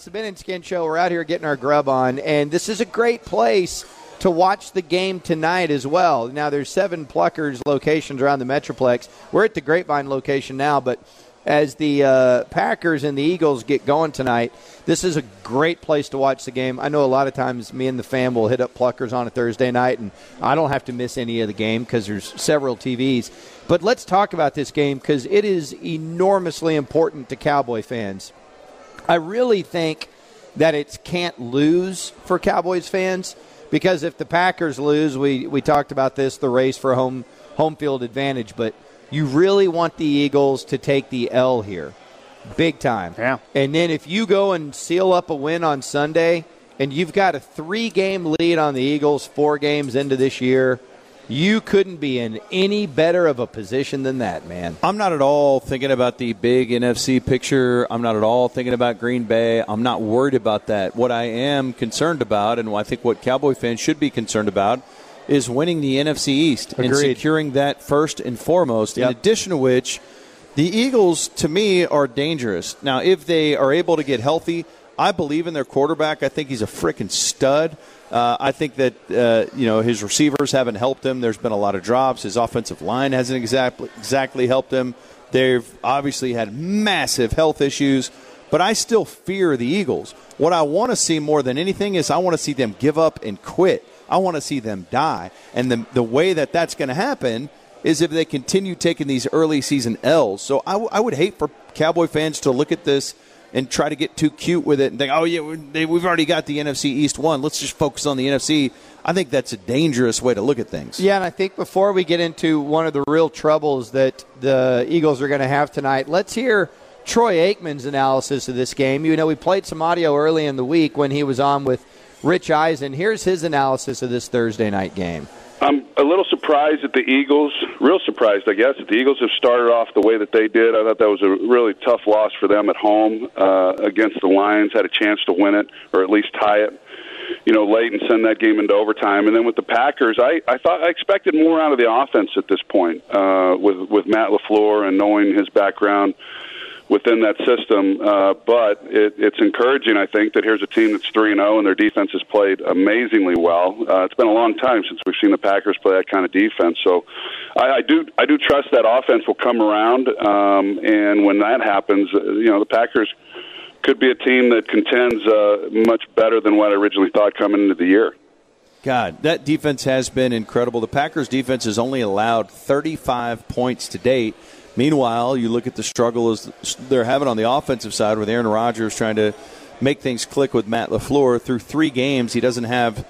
It's the Ben and Skin Show. We're out here getting our grub on, and this is a great place to watch the game tonight as well. Now, there's 7 Pluckers locations around the Metroplex. We're at the Grapevine location now, but as the Packers and the Eagles get going tonight, this is a great place to watch the game. I know a lot of times me and the fam will hit up Pluckers on a Thursday night, and I don't have to miss any of the game because there's several TVs. But let's talk about this game because it is enormously important to Cowboy fans. I really think that it's can't lose for Cowboys fans because if the Packers lose, we talked about this, the race for home field advantage, but you really want the Eagles to take the L here, big time. Yeah. And then if you go and seal up a win on Sunday and you've got a 3-game lead on the Eagles 4 games into this year, you couldn't be in any better of a position than that, man. I'm not at all thinking about the big NFC picture. I'm not at all thinking about Green Bay. I'm not worried about that. What I am concerned about, and I think what Cowboy fans should be concerned about, is winning the NFC East. Agreed. And securing that first and foremost. Yep. In addition to which, the Eagles, to me, are dangerous. Now, if they are able to get healthy, I believe in their quarterback. I think he's a freaking stud. I think that his receivers haven't helped him. There's been a lot of drops. His offensive line hasn't exactly helped him. They've obviously had massive health issues. But I still fear the Eagles. What I want to see more than anything is I want to see them give up and quit. I want to see them die. And the way that that's going to happen is if they continue taking these early season L's. So I would hate for Cowboy fans to look at this and try to get too cute with it and think, oh, yeah, we've already got the NFC East won. Let's just focus on the NFC. I think that's a dangerous way to look at things. Yeah, and I think before we get into one of the real troubles that the Eagles are going to have tonight, let's hear Troy Aikman's analysis of this game. You know, we played some audio early in the week when he was on with Rich Eisen. Here's his analysis of this Thursday night game. I'm a little surprised that the Eagles, real surprised, I guess, that the Eagles have started off the way that they did. I thought that was a really tough loss for them at home against the Lions. Had a chance to win it or at least tie it, late and send that game into overtime. And then with the Packers, I expected more out of the offense at this point with Matt LaFleur and knowing his background within that system, but it's encouraging, I think, that here's a team that's 3-0 and their defense has played amazingly well. It's been a long time since we've seen the Packers play that kind of defense, so I do trust that offense will come around, and when that happens, the Packers could be a team that contends much better than what I originally thought coming into the year. God, that defense has been incredible. The Packers' defense has only allowed 35 points to date. Meanwhile, you look at the struggle they're having on the offensive side with Aaron Rodgers trying to make things click with Matt LaFleur. Through 3 games, he doesn't have,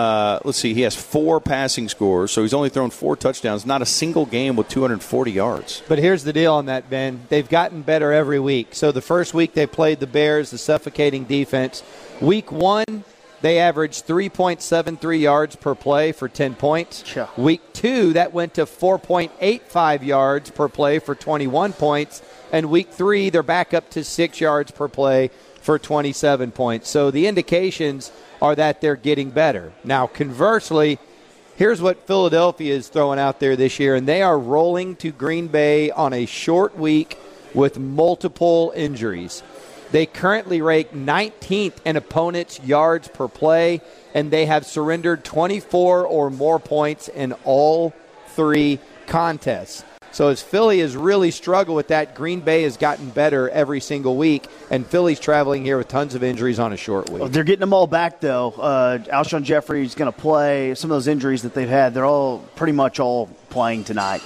he has 4 passing scores, so he's only thrown 4 touchdowns, not a single game with 240 yards. But here's the deal on that, Ben. They've gotten better every week. So the first week they played the Bears, the suffocating defense. Week 1, they averaged 3.73 yards per play for 10 points. Yeah. Week 2, that went to 4.85 yards per play for 21 points. And week 3, they're back up to 6 yards per play for 27 points. So the indications are that they're getting better. Now, conversely, here's what Philadelphia is throwing out there this year, and they are rolling to Green Bay on a short week with multiple injuries. They currently rank 19th in opponents' yards per play, and they have surrendered 24 or more points in all 3 contests. So as Philly has really struggled with that, Green Bay has gotten better every single week, and Philly's traveling here with tons of injuries on a short week. They're getting them all back, though. Alshon Jeffrey's going to play. Some of those injuries that they've had, they're all pretty much all playing tonight.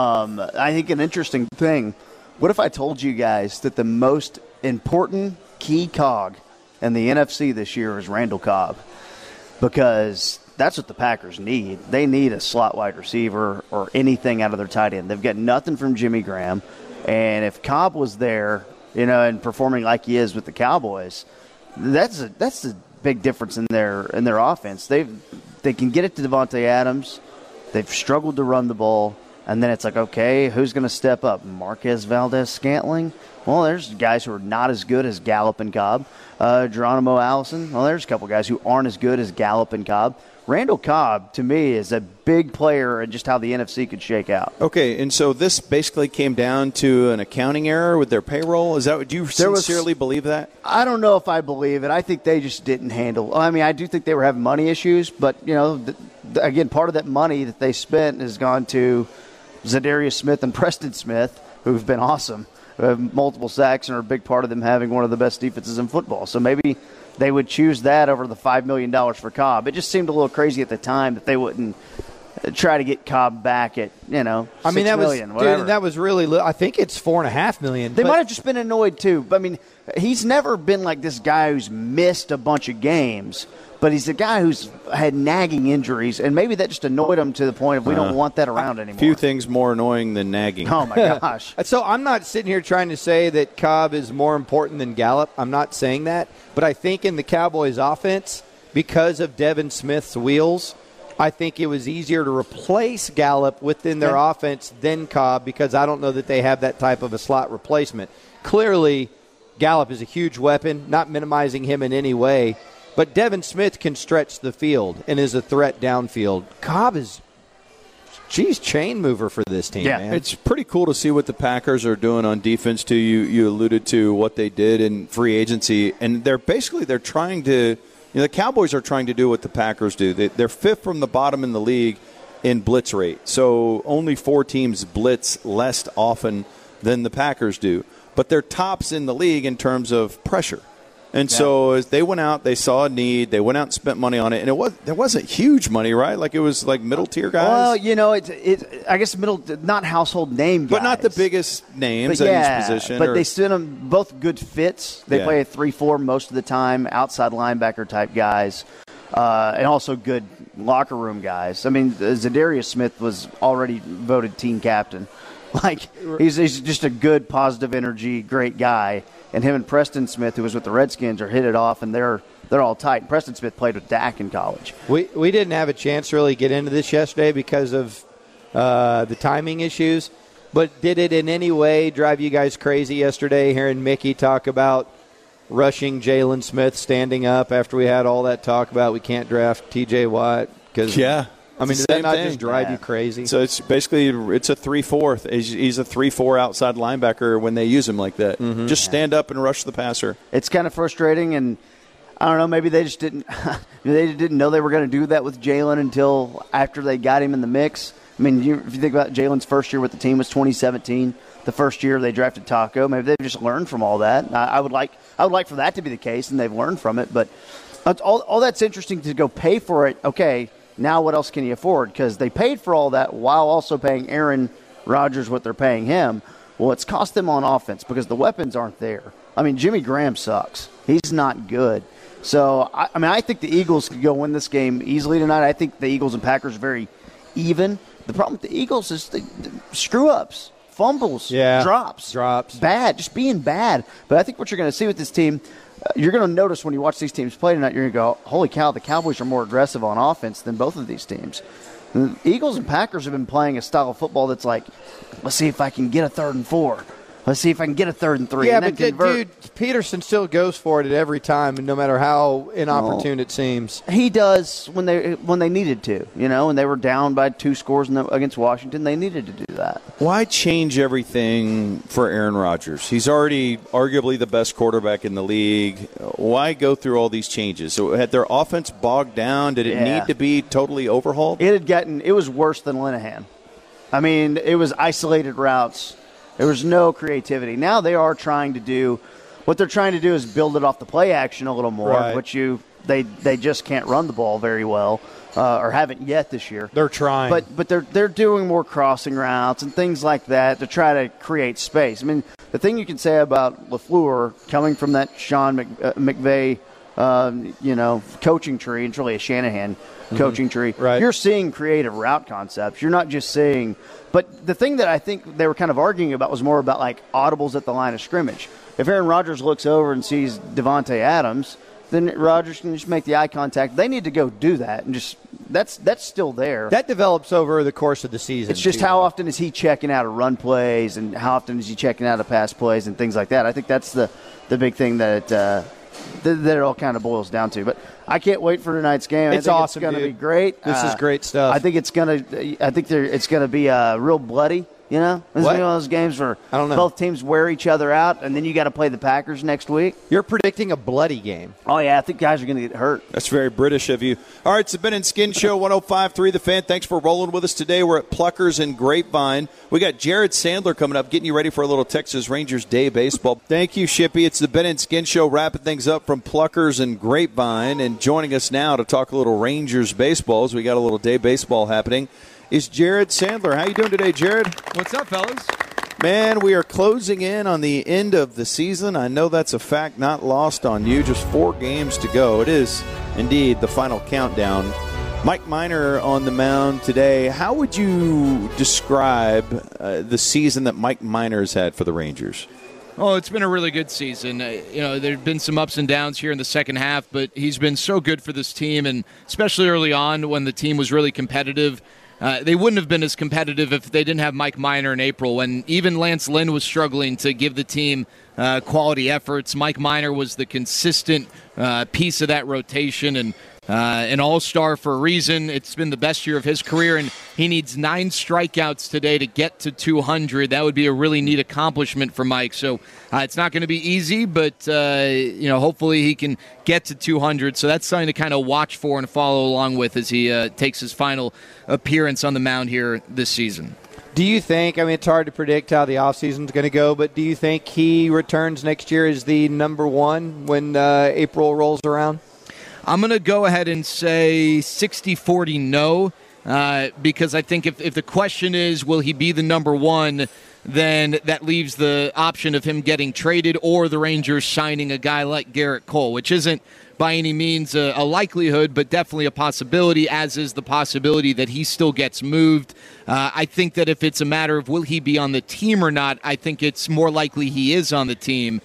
I think an interesting thing, what if I told you guys that the most important key cog in the NFC this year is Randall Cobb? Because that's what the Packers need. They need a slot wide receiver or anything out of their tight end. They've got nothing from Jimmy Graham. And if Cobb was there, and performing like he is with the Cowboys, that's a big difference in their offense. They can get it to Devontae Adams. They've struggled to run the ball. And then it's like, okay, who's going to step up? Marquez Valdez-Scantling? Well, there's guys who are not as good as Gallup and Cobb. Geronimo Allison, well, there's a couple guys who aren't as good as Gallup and Cobb. Randall Cobb, to me, is a big player in just how the NFC could shake out. Okay, and so this basically came down to an accounting error with their payroll? Is that? Do you sincerely believe that? I don't know if I believe it. I think they just didn't handle. I mean, I do think they were having money issues, but again, part of that money that they spent has gone to Zadarius Smith and Preston Smith, who've been awesome, who have multiple sacks and are a big part of them having one of the best defenses in football. So maybe they would choose that over the $5 million for Cobb. It just seemed a little crazy at the time that they wouldn't try to get Cobb back at, $6 million, whatever. Dude, that was really I think it's $4.5 million. They might have just been annoyed, too. I mean, he's never been like this guy who's missed a bunch of games, but he's a guy who's had nagging injuries, and maybe that just annoyed him to the point of we don't want that around anymore. Few things more annoying than nagging. Oh, my gosh. So I'm not sitting here trying to say that Cobb is more important than Gallup. I'm not saying that. But I think in the Cowboys' offense, because of Devin Smith's wheels, I think it was easier to replace Gallup within their offense than Cobb because I don't know that they have that type of a slot replacement. Clearly, Gallup is a huge weapon, not minimizing him in any way. But Devin Smith can stretch the field and is a threat downfield. Cobb is, chain mover for this team, man. It's pretty cool to see what the Packers are doing on defense, too. You alluded to what they did in free agency. And they're trying to the Cowboys are trying to do what the Packers do. They're fifth from the bottom in the league in blitz rate. So only 4 teams blitz less often than the Packers do. But they're tops in the league in terms of pressure. And so as they went out, they saw a need. They went out and spent money on it. And there wasn't huge money, right? Like it was like middle-tier guys? Well, I guess not household name guys. But not the biggest names at each position. But they sent them both good fits. They play a 3-4 most of the time, outside linebacker type guys, and also good locker room guys. I mean, Zadarius Smith was already voted team captain. Like, he's just a good, positive energy, great guy. And him and Preston Smith, who was with the Redskins, are hit it off, and they're all tight. And Preston Smith played with Dak in college. We didn't have a chance to really get into this yesterday because of the timing issues. But did it in any way drive you guys crazy yesterday hearing Mickey talk about rushing Jalen Smith standing up after we had all that talk about we can't draft T.J. Watt? I mean, does that not just drive you crazy? So it's basically it's a 3-4. He's a 3-4 outside linebacker when they use him like that. Mm-hmm. Just stand up and rush the passer. It's kind of frustrating, and I don't know. Maybe they just didn't. They didn't know they were going to do that with Jalen until after they got him in the mix. I mean, if you think about Jalen's first year with the team was 2017. The first year they drafted Taco. Maybe they've just learned from all that. I would like for that to be the case, and they've learned from it. But all that's interesting to go pay for it. Okay. Now what else can you afford? Because they paid for all that while also paying Aaron Rodgers what they're paying him. Well, it's cost them on offense because the weapons aren't there. I mean, Jimmy Graham sucks. He's not good. So, I think the Eagles could go win this game easily tonight. I think the Eagles and Packers are very even. The problem with the Eagles is the screw-ups, fumbles, drops. Bad, just being bad. But I think what you're going to see with this team – you're going to notice when you watch these teams play tonight, you're going to go, holy cow, the Cowboys are more aggressive on offense than both of these teams. The Eagles and Packers have been playing a style of football that's like, let's see if I can get a 3rd and 4. Let's see if I can get a 3rd and 3. Yeah, and but dude, Peterson still goes for it at every time, no matter how inopportune it seems. He does when they needed to, when they were down by 2 scores against Washington, they needed to do that. Why change everything for Aaron Rodgers? He's already arguably the best quarterback in the league. Why go through all these changes? So had their offense bogged down? Did it need to be totally overhauled? It was worse than Linehan. I mean, it was isolated routes. There was no creativity. Now they are trying to do – what they're trying to do is build it off the play action a little more, which they just can't run the ball very well or haven't yet this year. They're trying. But they're doing more crossing routes and things like that to try to create space. I mean, the thing you can say about LaFleur coming from that Sean McVay coaching tree, and it's really a Shanahan coaching tree, you're seeing creative route concepts. You're not just seeing – but the thing that I think they were kind of arguing about was more about like audibles at the line of scrimmage. If Aaron Rodgers looks over and sees Devontae Adams, then Rodgers can just make the eye contact. They need to go do that and just that's still there. That develops over the course of the season. It's just how often is he checking out of run plays and how often is he checking out of pass plays and things like that. I think that's the big thing that it all kind of boils down to. But I can't wait for tonight's game. It's awesome, It's going to dude. be great. This is great stuff. I think it's going to be real bloody. You know, this is What? one of those games where I don't know. both teams wear each other out, and then you got to play the Packers next week. You're predicting a bloody game. Oh yeah, I think guys are going to get hurt. That's very British of you. All right, it's the Ben and Skin Show, 105.3 The Fan. Thanks for rolling with us today. We're at Pluckers and Grapevine. We got Jared Sandler coming up, getting you ready for a little Texas Rangers Day baseball. Thank you, Shippy. It's the Ben and Skin Show, wrapping things up from Pluckers and Grapevine. And joining us now to talk a little Rangers baseball, as we got a little day baseball happening, is Jared Sandler. How you doing today, Jared? What's up, fellas? Man, we are closing in on the end of the season. I know that's a fact not lost on you. Just 4 games to go. It is indeed the final countdown. Mike Minor on the mound today. How would you describe the season that Mike Minor's had for the Rangers? Oh, it's been a really good season. There have been some ups and downs here in the second half, but he's been so good for this team, and especially early on when the team was really competitive. They wouldn't have been as competitive if they didn't have Mike Minor in April, when even Lance Lynn was struggling to give the team quality efforts. Mike Minor was the consistent piece of that rotation, and an all-star for a reason. It's been the best year of his career, and he needs 9 strikeouts today to get to 200. That would be a really neat accomplishment for Mike. So it's not going to be easy, but hopefully he can get to 200. So that's something to kind of watch for and follow along with as he takes his final appearance on the mound here this season. Do you think, it's hard to predict how the offseason is going to go, but do you think he returns next year as the number 1 when April rolls around? I'm going to go ahead and say 60-40 no, because I think if the question is, will he be the number 1, then that leaves the option of him getting traded or the Rangers signing a guy like Garrett Cole, which isn't by any means a likelihood, but definitely a possibility, as is the possibility that he still gets moved. I think that if it's a matter of will he be on the team or not, I think it's more likely he is on the team.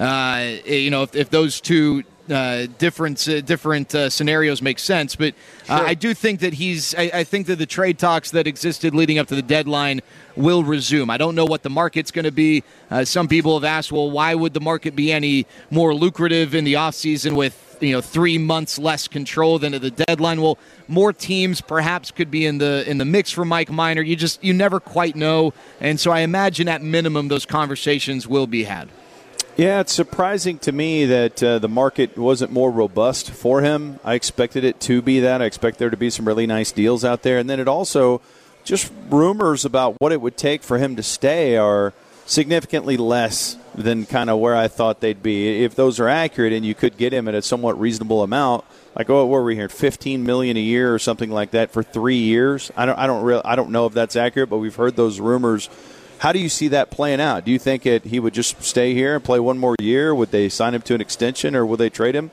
If those two different scenarios make sense, but Sure. I do think that I think that the trade talks that existed leading up to the deadline will resume. I don't know what the market's going to be. Some people have asked, well, why would the market be any more lucrative in the offseason with 3 months less control than at the deadline? Well, more teams perhaps could be in the mix for Mike Minor. You never quite know, and so I imagine at minimum those conversations will be had. Yeah, it's surprising to me that the market wasn't more robust for him. I expected it to be that. I expect there to be some really nice deals out there. And then it also, just rumors about what it would take for him to stay are significantly less than kind of where I thought they'd be. If those are accurate and you could get him at a somewhat reasonable amount, like, what were we here, $15 million a year or something like that for 3 years? I don't know if that's accurate, but we've heard those rumors. How do you see that playing out? Do you think he would just stay here and play one more year? Would they sign him to an extension, or will they trade him?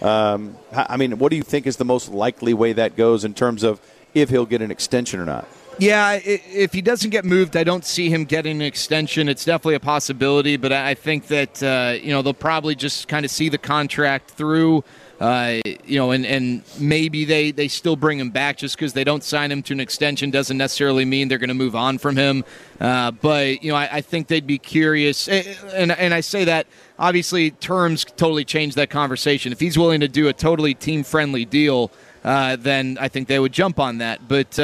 What do you think is the most likely way that goes in terms of if he'll get an extension or not? Yeah, if he doesn't get moved, I don't see him getting an extension. It's definitely a possibility, but I think that they'll probably just kind of see the contract through. And maybe they still bring him back. Just because they don't sign him to an extension doesn't necessarily mean they're going to move on from him. I think they'd be curious. And I say that, obviously, terms totally change that conversation. If he's willing to do a totally team-friendly deal, then I think they would jump on that. But,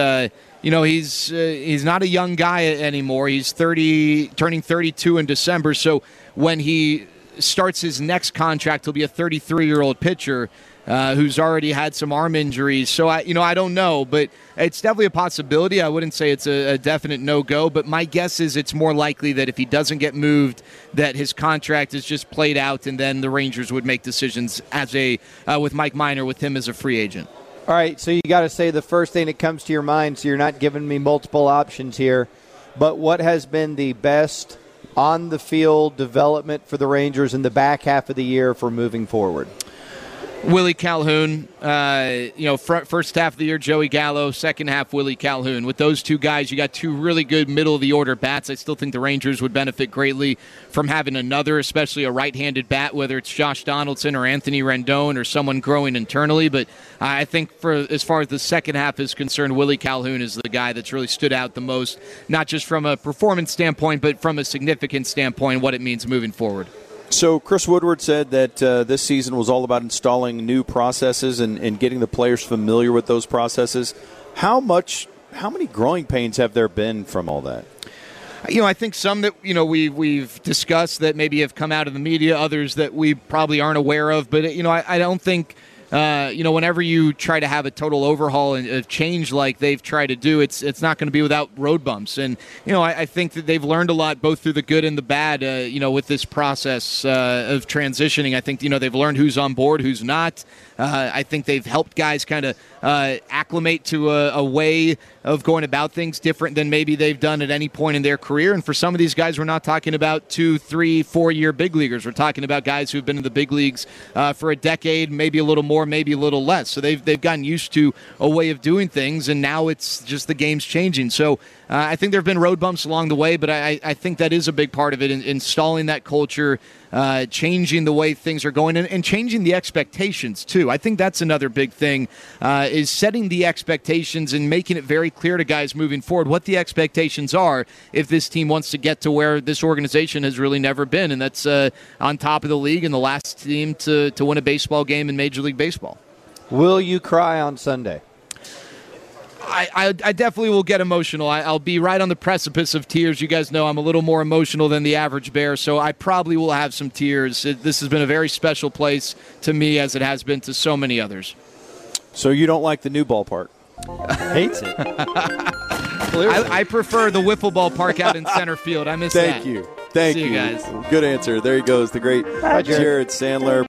he's not a young guy anymore. He's turning 32 in December. So when he starts his next contract, he'll be a 33-year-old pitcher who's already had some arm injuries. So I don't know, but it's definitely a possibility. I wouldn't say it's a definite no-go, but my guess is it's more likely that if he doesn't get moved, that his contract is just played out, and then the Rangers would make decisions with Mike Minor, with him as a free agent. All right, so you got to say the first thing that comes to your mind, so you're not giving me multiple options here, but what has been the best on-the-field development for the Rangers in the back half of the year for moving forward? Willie Calhoun, first half of the year, Joey Gallo, second half, Willie Calhoun. With those two guys, you got two really good middle-of-the-order bats. I still think the Rangers would benefit greatly from having another, especially a right-handed bat, whether it's Josh Donaldson or Anthony Rendon or someone growing internally. But I think as far as the second half is concerned, Willie Calhoun is the guy that's really stood out the most, not just from a performance standpoint, but from a significant standpoint, what it means moving forward. So Chris Woodward said that this season was all about installing new processes and getting the players familiar with those processes. How many growing pains have there been from all that? I think some that we've discussed that maybe have come out of the media, others that we probably aren't aware of. But I don't think. Whenever you try to have a total overhaul and a change like they've tried to do, it's not going to be without road bumps. And, I think that they've learned a lot, both through the good and the bad, with this process of transitioning. I think, they've learned who's on board, who's not. I think they've helped guys kind of acclimate to a way of going about things different than maybe they've done at any point in their career. And for some of these guys, we're not talking about 2, 3, 4-year big leaguers. We're talking about guys who've been in the big leagues for a decade, maybe a little more, maybe a little less. So they've gotten used to a way of doing things, and now it's just the game's changing. So I think there have been road bumps along the way, but I think that is a big part of it, installing that culture, changing the way things are going, and changing the expectations, too. I think that's another big thing, is setting the expectations and making it very clear to guys moving forward what the expectations are if this team wants to get to where this organization has really never been, and that's on top of the league and the last team to win a baseball game in Major League Baseball. Will you cry on Sunday? I definitely will get emotional. I'll be right on the precipice of tears. You guys know I'm a little more emotional than the average Bear, so I probably will have some tears. This has been a very special place to me, as it has been to so many others. So you don't like the new ballpark? Hates it. I prefer the wiffle ball park out in center field. I miss that. Thank you. Thank See you guys. Good answer. There he goes, the great Jared Sandler.